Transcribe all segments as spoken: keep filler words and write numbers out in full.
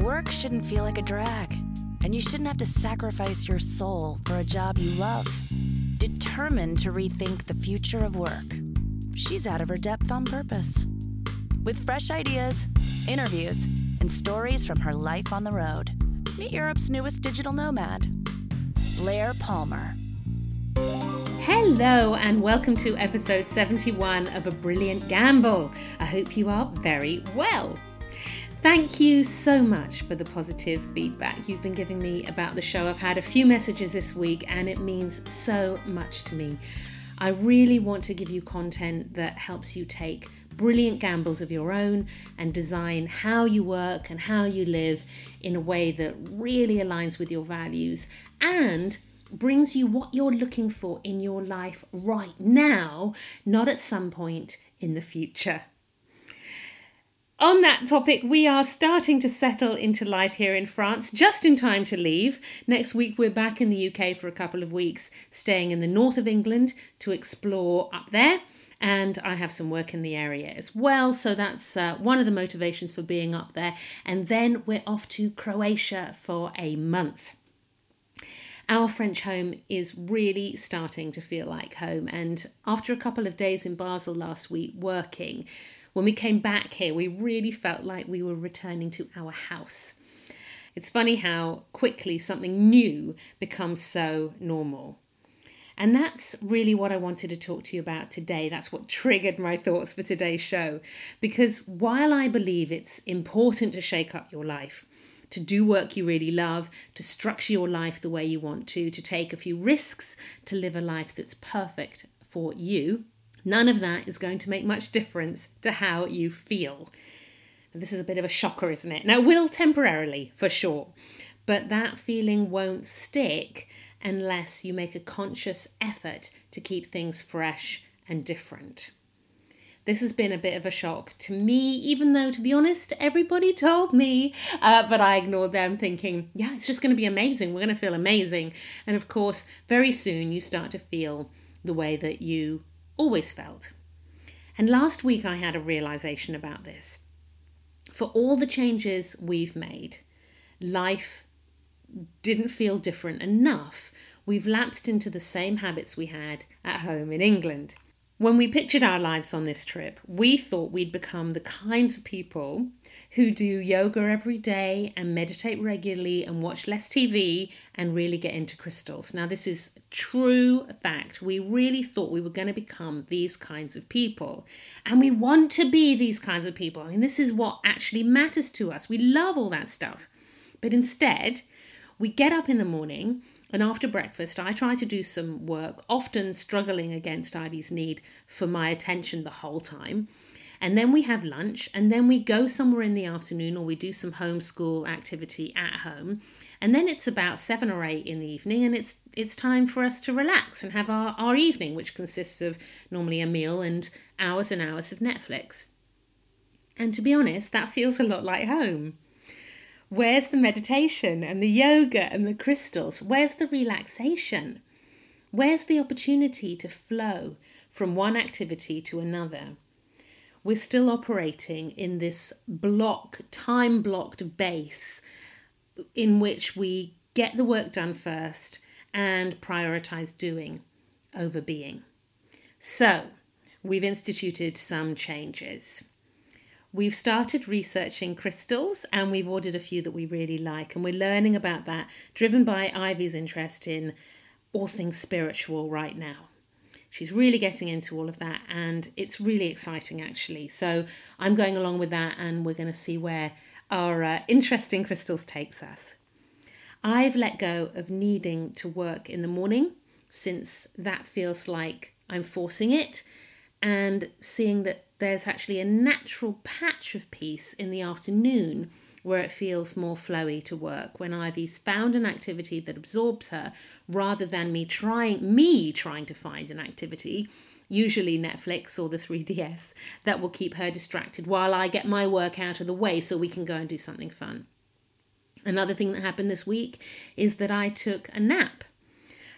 Work shouldn't feel like a drag, and you shouldn't have to sacrifice your soul for a job you love. Determined to rethink the future of work, she's out of her depth on purpose. With fresh ideas, interviews, and stories from her life on the road, meet Europe's newest digital nomad, Blair Palmer. Hello and welcome to episode seventy-one of A Brilliant Gamble. I hope you are very well. Thank you so much for the positive feedback you've been giving me about the show. I've had a few messages this week and it means so much to me. I really want to give you content that helps you take brilliant gambles of your own and design how you work and how you live in a way that really aligns with your values and brings you what you're looking for in your life right now, not at some point in the future. On that topic, we are starting to settle into life here in France, just in time to leave. Next week, we're back in the U K for a couple of weeks, staying in the north of England to explore up there. And I have some work in the area as well. So that's uh, one of the motivations for being up there. And then we're off to Croatia for a month. Our French home is really starting to feel like home. And after a couple of days in Basel last week working, when we came back here, we really felt like we were returning to our house. It's funny how quickly something new becomes so normal. And that's really what I wanted to talk to you about today. That's what triggered my thoughts for today's show. Because while I believe it's important to shake up your life, to do work you really love, to structure your life the way you want to, to take a few risks, to live a life that's perfect for you, none of that is going to make much difference to how you feel. And this is a bit of a shocker, isn't it? Now, it will temporarily, for sure, but that feeling won't stick unless you make a conscious effort to keep things fresh and different. This has been a bit of a shock to me, even though, to be honest, everybody told me, uh, but I ignored them thinking, yeah, it's just going to be amazing. We're going to feel amazing. And of course, very soon you start to feel the way that you always felt. And last week I had a realization about this. For all the changes we've made, life didn't feel different enough. We've lapsed into the same habits we had at home in England. When we pictured our lives on this trip, we thought we'd become the kinds of people who do yoga every day and meditate regularly and watch less T V and really get into crystals. Now, this is true fact. We really thought we were going to become these kinds of people. And we want to be these kinds of people. I mean, this is what actually matters to us. We love all that stuff. But instead, we get up in the morning and after breakfast, I try to do some work, often struggling against Ivy's need for my attention the whole time. And then we have lunch, and then we go somewhere in the afternoon, or we do some homeschool activity at home. And then it's about seven or eight in the evening, and it's it's time for us to relax and have our, our evening, which consists of normally a meal and hours and hours of Netflix. And to be honest, that feels a lot like home. Where's the meditation and the yoga and the crystals? Where's the relaxation? Where's the opportunity to flow from one activity to another? We're still operating in this block, time-blocked base in which we get the work done first and prioritize doing over being. So, we've instituted some changes. We've started researching crystals and we've ordered a few that we really like, and we're learning about that, driven by Ivy's interest in all things spiritual right now. She's really getting into all of that and it's really exciting actually. So I'm going along with that and we're going to see where our uh, interest in crystals takes us. I've let go of needing to work in the morning since that feels like I'm forcing it, and seeing that there's actually a natural patch of peace in the afternoon where it feels more flowy to work, when Ivy's found an activity that absorbs her rather than me trying me trying to find an activity, usually Netflix or the three D S, that will keep her distracted while I get my work out of the way so we can go and do something fun. Another thing that happened this week is that I took a nap.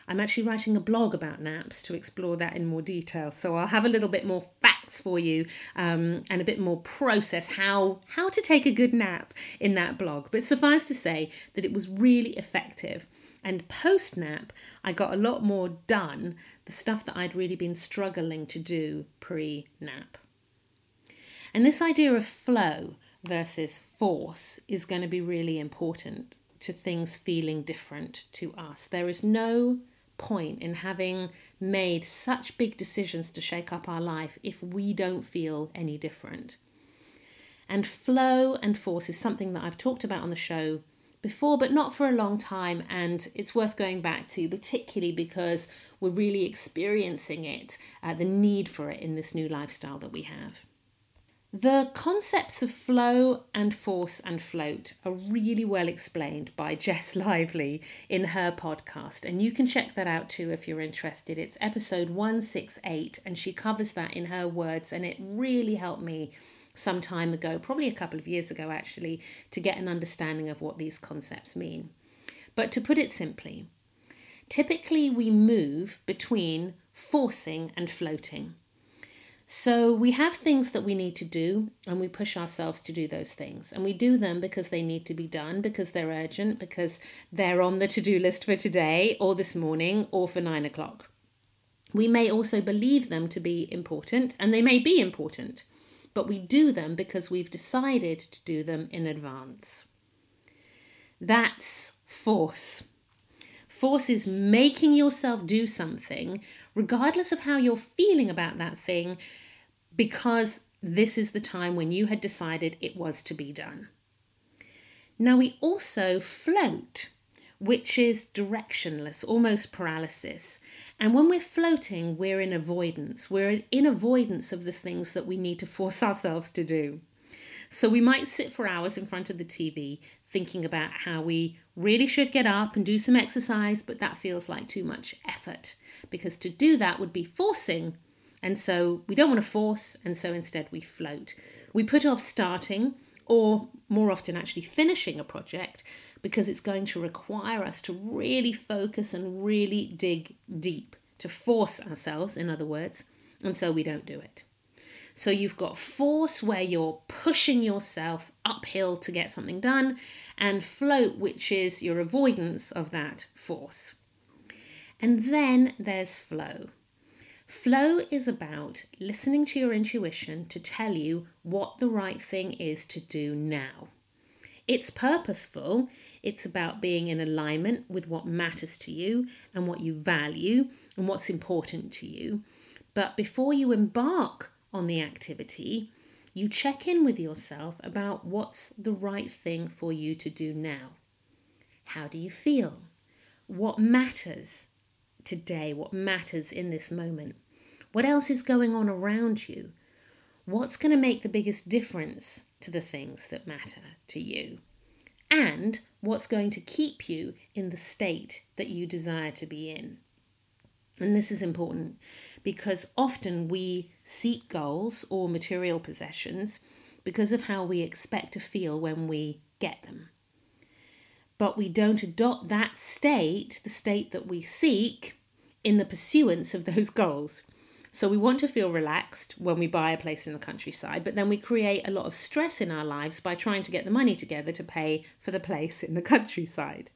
I'm actually writing a blog about naps to explore that in more detail. So I'll have a little bit more facts for you um, and a bit more process how, how to take a good nap in that blog. But suffice to say that it was really effective. And post-nap, I got a lot more done, the stuff that I'd really been struggling to do pre-nap. And this idea of flow versus force is going to be really important to things feeling different to us. There is no point in having made such big decisions to shake up our life if we don't feel any different. And flow and force is something that I've talked about on the show before, but not for a long time, and it's worth going back to, particularly because we're really experiencing it, uh, the need for it in this new lifestyle that we have. The concepts of flow and force and float are really well explained by Jess Lively in her podcast, and you can check that out too if you're interested. It's episode one sixty-eight, and she covers that in her words, and it really helped me some time ago, probably a couple of years ago actually, to get an understanding of what these concepts mean. But to put it simply, typically we move between forcing and floating. So we have things that we need to do, and we push ourselves to do those things. And we do them because they need to be done, because they're urgent, because they're on the to-do list for today or this morning or for nine o'clock. We may also believe them to be important, and they may be important, but we do them because we've decided to do them in advance. That's force. Force is making yourself do something, regardless of how you're feeling about that thing, because this is the time when you had decided it was to be done. Now we also float, which is directionless, almost paralysis. And when we're floating, we're in avoidance. We're in avoidance of the things that we need to force ourselves to do. So we might sit for hours in front of the T V thinking about how we really should get up and do some exercise, but that feels like too much effort, because to do that would be forcing. And so we don't want to force, and so instead we float. We put off starting, or more often actually finishing a project, because it's going to require us to really focus and really dig deep, to force ourselves, in other words, and so we don't do it. So you've got force, where you're pushing yourself uphill to get something done, and float, which is your avoidance of that force. And then there's flow. Flow is about listening to your intuition to tell you what the right thing is to do now. It's purposeful. It's about being in alignment with what matters to you and what you value and what's important to you. But before you embark on the activity, you check in with yourself about what's the right thing for you to do now. How do you feel? What matters today? What matters in this moment? What else is going on around you? What's going to make the biggest difference to the things that matter to you? And what's going to keep you in the state that you desire to be in? And this is important because often we seek goals or material possessions because of how we expect to feel when we get them. But we don't adopt that state, the state that we seek, in the pursuance of those goals. So we want to feel relaxed when we buy a place in the countryside, but then we create a lot of stress in our lives by trying to get the money together to pay for the place in the countryside.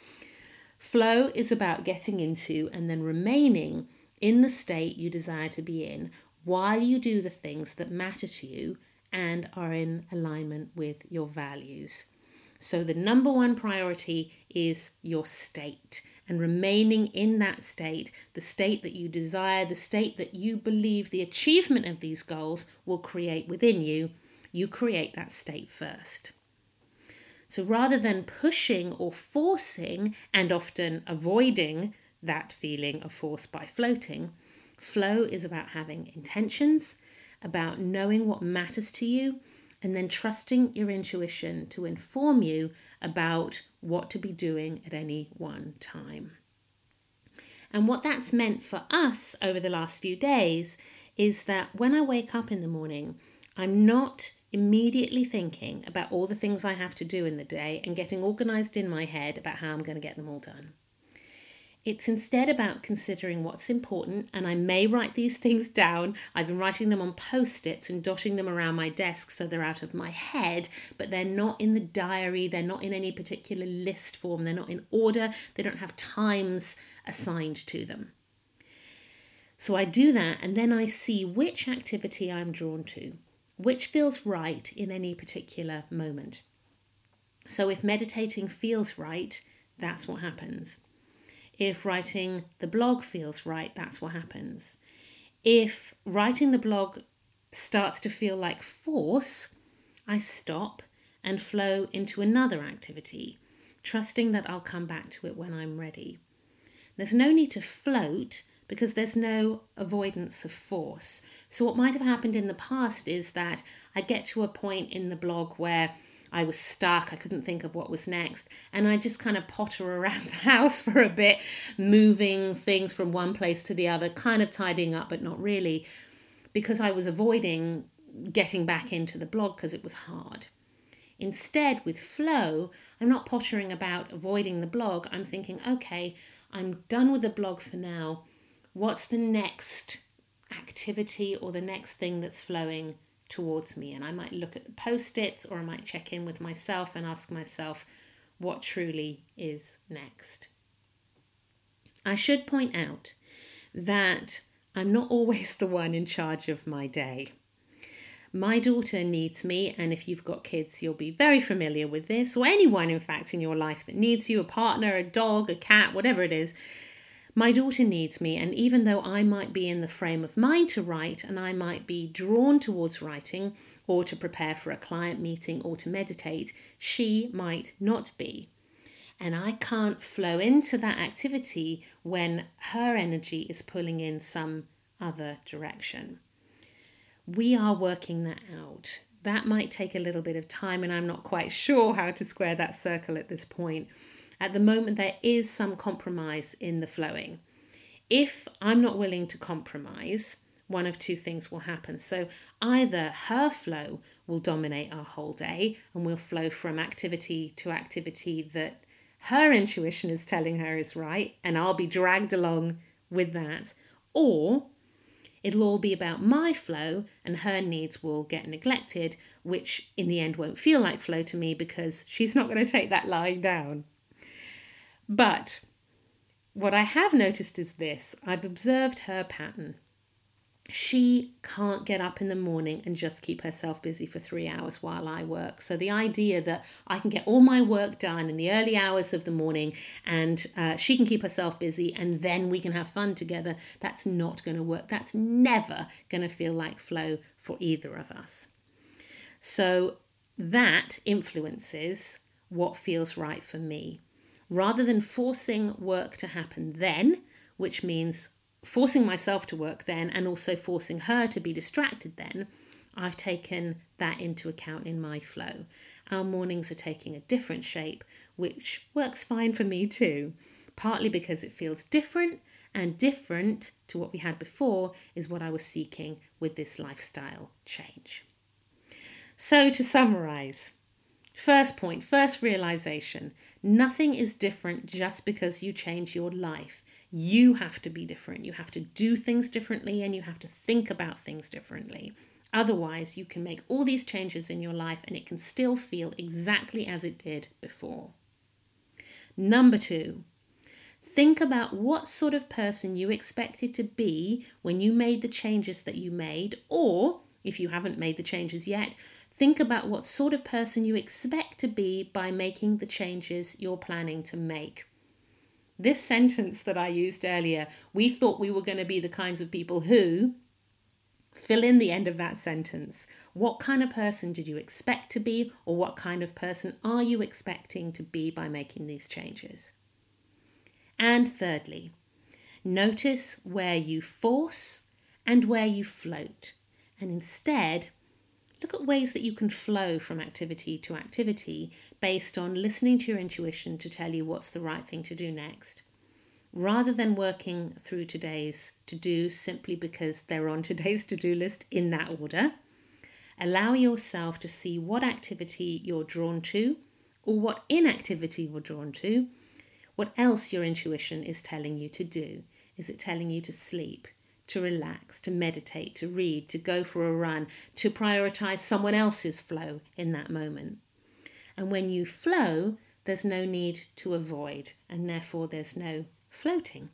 Flow is about getting into and then remaining in the state you desire to be in while you do the things that matter to you and are in alignment with your values. So the number one priority is your state, and remaining in that state, the state that you desire, the state that you believe the achievement of these goals will create within you. You create that state first. So rather than pushing or forcing and often avoiding that feeling of force by floating, flow is about having intentions, about knowing what matters to you, and then trusting your intuition to inform you about what to be doing at any one time. And what that's meant for us over the last few days is that when I wake up in the morning, I'm not immediately thinking about all the things I have to do in the day and getting organised in my head about how I'm going to get them all done. It's instead about considering what's important, and I may write these things down. I've been writing them on post-its and dotting them around my desk so they're out of my head, but they're not in the diary, they're not in any particular list form, they're not in order, they don't have times assigned to them. So I do that, and then I see which activity I'm drawn to, which feels right in any particular moment. So if meditating feels right, that's what happens. If writing the blog feels right, that's what happens. If writing the blog starts to feel like force, I stop and flow into another activity, trusting that I'll come back to it when I'm ready. There's no need to float because there's no avoidance of force. So what might have happened in the past is that I get to a point in the blog where I was stuck, I couldn't think of what was next, and I just kind of potter around the house for a bit, moving things from one place to the other, kind of tidying up, but not really, because I was avoiding getting back into the blog because it was hard. Instead, with flow, I'm not pottering about avoiding the blog. I'm thinking, okay, I'm done with the blog for now. What's the next activity or the next thing that's flowing towards me? And I might look at the post-its, or I might check in with myself and ask myself what truly is next. I should point out that I'm not always the one in charge of my day. My daughter needs me, and if you've got kids, you'll be very familiar with this, or anyone, in fact, in your life that needs you, a partner, a dog, a cat, whatever it is. My daughter needs me, and even though I might be in the frame of mind to write, and I might be drawn towards writing, or to prepare for a client meeting, or to meditate, she might not be. And I can't flow into that activity when her energy is pulling in some other direction. We are working that out. That might take a little bit of time, and I'm not quite sure how to square that circle at this point. At the moment, there is some compromise in the flowing. If I'm not willing to compromise, one of two things will happen. So either her flow will dominate our whole day, and we'll flow from activity to activity that her intuition is telling her is right, and I'll be dragged along with that, or it'll all be about my flow and her needs will get neglected, which in the end won't feel like flow to me because she's not going to take that lying down. But what I have noticed is this. I've observed her pattern. She can't get up in the morning and just keep herself busy for three hours while I work. So the idea that I can get all my work done in the early hours of the morning and uh, she can keep herself busy and then we can have fun together, that's not going to work. That's never going to feel like flow for either of us. So that influences what feels right for me. Rather than forcing work to happen then, which means forcing myself to work then and also forcing her to be distracted then, I've taken that into account in my flow. Our mornings are taking a different shape, which works fine for me too, partly because it feels different, and different to what we had before is what I was seeking with this lifestyle change. So to summarize, first point, first realization, nothing is different just because you change your life. You have to be different. You have to do things differently and you have to think about things differently. Otherwise, you can make all these changes in your life and it can still feel exactly as it did before. Number two, think about what sort of person you expected to be when you made the changes that you made, or if you haven't made the changes yet, think about what sort of person you expect to be by making the changes you're planning to make. This sentence that I used earlier, we thought we were going to be the kinds of people who, fill in the end of that sentence. What kind of person did you expect to be, or what kind of person are you expecting to be by making these changes? And thirdly, notice where you force and where you float, and instead look at ways that you can flow from activity to activity based on listening to your intuition to tell you what's the right thing to do next, rather than working through today's to-do simply because they're on today's to-do list in that order. Allow yourself to see what activity you're drawn to or what inactivity you're drawn to, what else your intuition is telling you to do. Is it telling you to sleep, to relax, to meditate, to read, to go for a run, to prioritize someone else's flow in that moment? And when you flow, there's no need to avoid, and therefore there's no floating.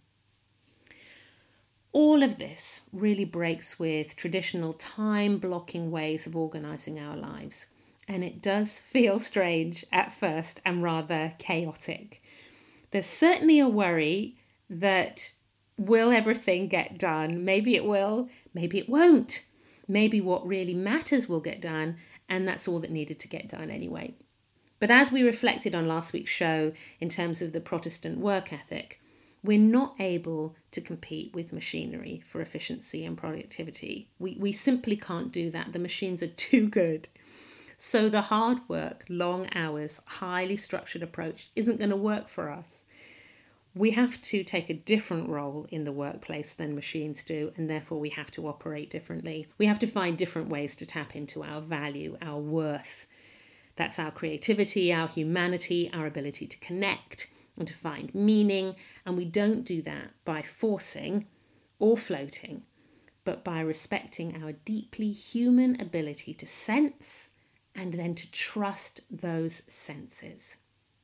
All of this really breaks with traditional time-blocking ways of organising our lives. And it does feel strange at first and rather chaotic. There's certainly a worry that will everything get done? Maybe it will, maybe it won't. Maybe what really matters will get done, and that's all that needed to get done anyway. But as we reflected on last week's show in terms of the Protestant work ethic, we're not able to compete with machinery for efficiency and productivity. We, we simply can't do that. The machines are too good. So the hard work, long hours, highly structured approach isn't going to work for us. We have to take a different role in the workplace than machines do, and therefore we have to operate differently. We have to find different ways to tap into our value, our worth. That's our creativity, our humanity, our ability to connect and to find meaning. And we don't do that by forcing or floating, but by respecting our deeply human ability to sense and then to trust those senses.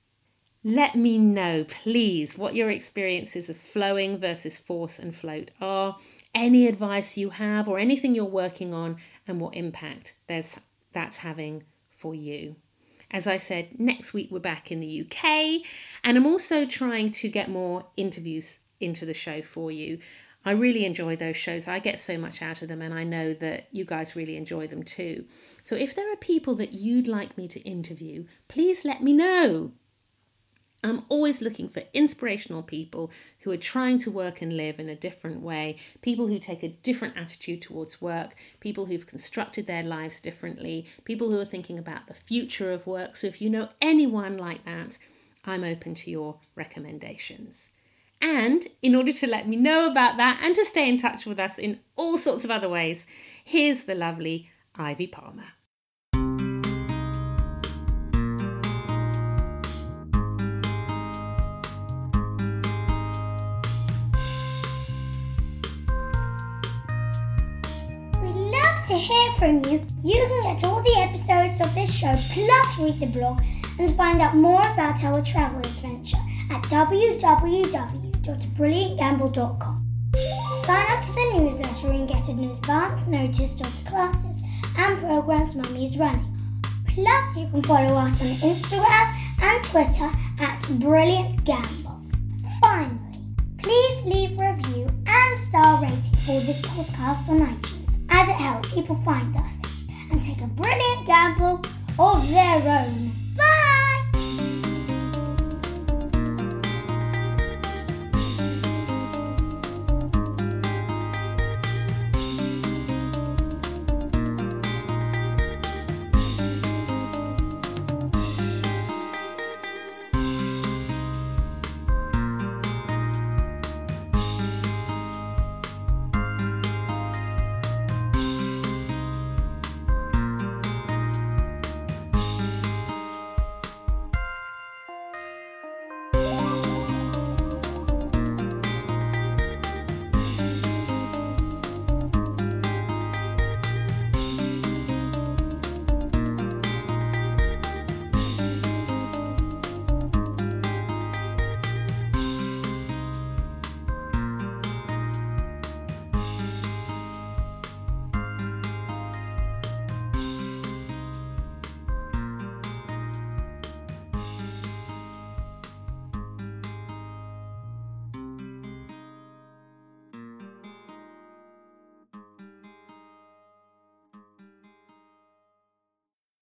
Let me know, please, what your experiences of flowing versus force and float are, any advice you have or anything you're working on, and what impact there's, that's having for you. As I said, next week we're back in the U K, and I'm also trying to get more interviews into the show for you. I really enjoy those shows. I get so much out of them, and I know that you guys really enjoy them too. So if there are people that you'd like me to interview, please let me know. I'm always looking for inspirational people who are trying to work and live in a different way, people who take a different attitude towards work, people who've constructed their lives differently, people who are thinking about the future of work. So if you know anyone like that, I'm open to your recommendations. And in order to let me know about that and to stay in touch with us in all sorts of other ways, here's the lovely Ivy Palmer. To hear from you, you can get all the episodes of this show plus read the blog and find out more about our travel adventure at w w w dot brilliant gamble dot com. Sign up to the newsletter and get an advance notice of the classes and programs Mummy is running. Plus you can follow us on Instagram and Twitter at Brilliant Gamble. Finally, please leave a review and star rating for this podcast on iTunes, as it helps people find us and take a brilliant gamble of their own.